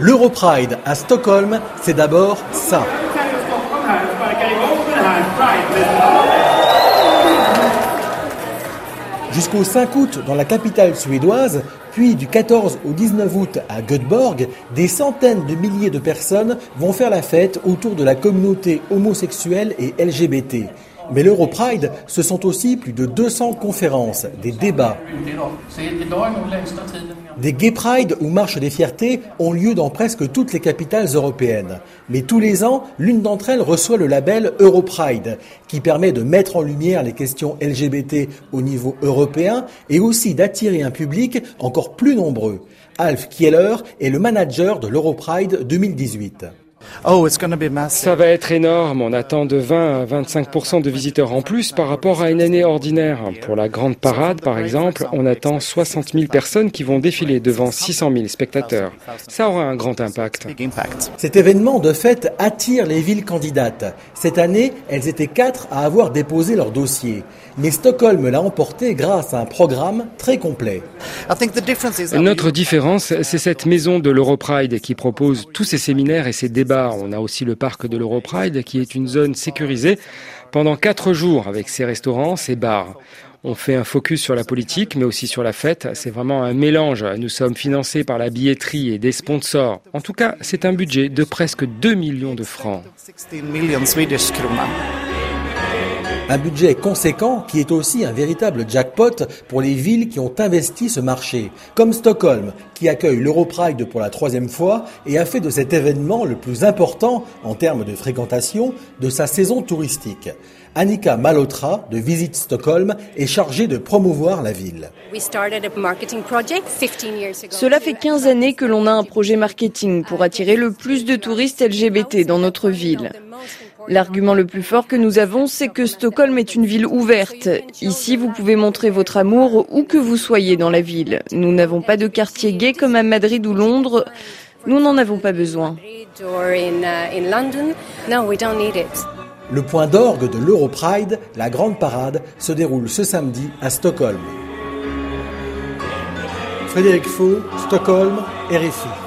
L'Europride à Stockholm, c'est d'abord ça. Jusqu'au 5 août dans la capitale suédoise, puis du 14 au 19 août à Göteborg, des centaines de milliers de personnes vont faire la fête autour de la communauté homosexuelle et LGBT. Mais l'Europride, ce sont aussi plus de 200 conférences, des débats. Des Gay Pride ou marches des fiertés ont lieu dans presque toutes les capitales européennes. Mais tous les ans, l'une d'entre elles reçoit le label Europride, qui permet de mettre en lumière les questions LGBT au niveau européen et aussi d'attirer un public encore plus nombreux. Alf Kieler est le manager de l'Europride 2018. Ça va être énorme, on attend de 20 à 25% de visiteurs en plus par rapport à une année ordinaire. Pour la grande parade, par exemple, on attend 60 000 personnes qui vont défiler devant 600 000 spectateurs. Ça aura un grand impact. Cet événement, de fait, attire les villes candidates. Cette année, elles étaient 4 à avoir déposé leur dossier. Mais Stockholm l'a emporté grâce à un programme très complet. Notre différence, c'est cette maison de l'Europride qui propose tous ces séminaires et ces débats. On a aussi le parc de l'Europride qui est une zone sécurisée pendant 4 jours avec ses restaurants, ses bars. On fait un focus sur la politique, mais aussi sur la fête. C'est vraiment un mélange. Nous sommes financés par la billetterie et des sponsors. En tout cas, c'est un budget de presque 2 millions de francs. Un budget conséquent qui est aussi un véritable jackpot pour les villes qui ont investi ce marché, comme Stockholm, qui accueille l'Europride pour la 3e fois et a fait de cet événement le plus important en termes de fréquentation de sa saison touristique. Annika Malhotra de Visit Stockholm est chargée de promouvoir la ville. Cela fait 15 années que l'on a un projet marketing pour attirer le plus de touristes LGBT dans notre ville. L'argument le plus fort que nous avons, c'est que Stockholm est une ville ouverte. Ici, vous pouvez montrer votre amour où que vous soyez dans la ville. Nous n'avons pas de quartier gay comme à Madrid ou Londres. Nous n'en avons pas besoin. Le point d'orgue de l'Europride, la grande parade, se déroule ce samedi à Stockholm. Frédéric Faux, Stockholm, RFI.